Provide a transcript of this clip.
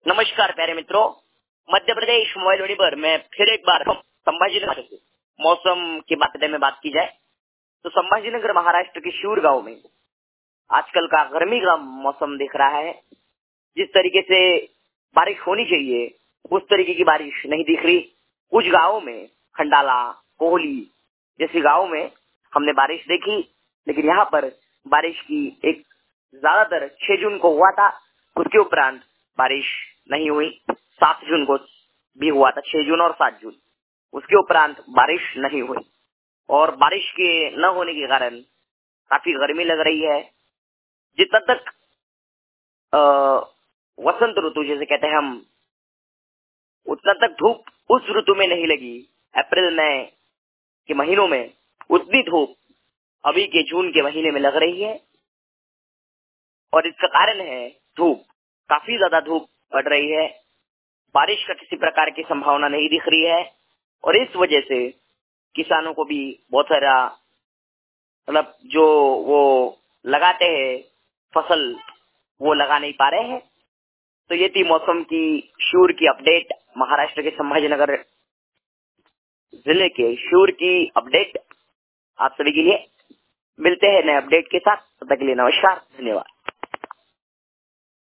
नमस्कार प्यारे मित्रों, मध्य प्रदेश मोबाइल वाणी पर मैं फिर एक बार संभाजीनगर से मौसम के बारे में बात की जाए तो संभाजीनगर महाराष्ट्र के शिऊर गांव में आजकल का गर्मी का मौसम दिख रहा है। जिस तरीके से बारिश होनी चाहिए उस तरीके की बारिश नहीं दिख रही। कुछ गांवों में खंडाला, कोहली जैसे गांवों में हमने बारिश देखी, लेकिन यहाँ पर बारिश की एक ज्यादातर 6 जून को हुआ था, उसके उपरांत बारिश नहीं हुई। 7 जून को भी हुआ था, 6 जून और 7 जून, उसके उपरांत बारिश नहीं हुई और बारिश के न होने के कारण काफी गर्मी लग रही है। जितना तक वसंत ऋतु जैसे कहते हैं हम, उतना तक धूप उस ऋतु में नहीं लगी। अप्रैल मई के महीनों में उतनी धूप अभी के जून के महीने में लग रही है और इसका कारण है धूप। काफी ज्यादा धूप पड़ रही है, बारिश का किसी प्रकार की संभावना नहीं दिख रही है और इस वजह से किसानों को भी बहुत सारा मतलब जो वो लगाते हैं फसल वो लगा नहीं पा रहे हैं। तो ये थी मौसम की शिऊर की अपडेट, महाराष्ट्र के संभाजीनगर जिले के शिऊर की अपडेट आप सभी के लिए। मिलते हैं नए अपडेट के साथ, तब तक के लिए नमस्कार, धन्यवाद।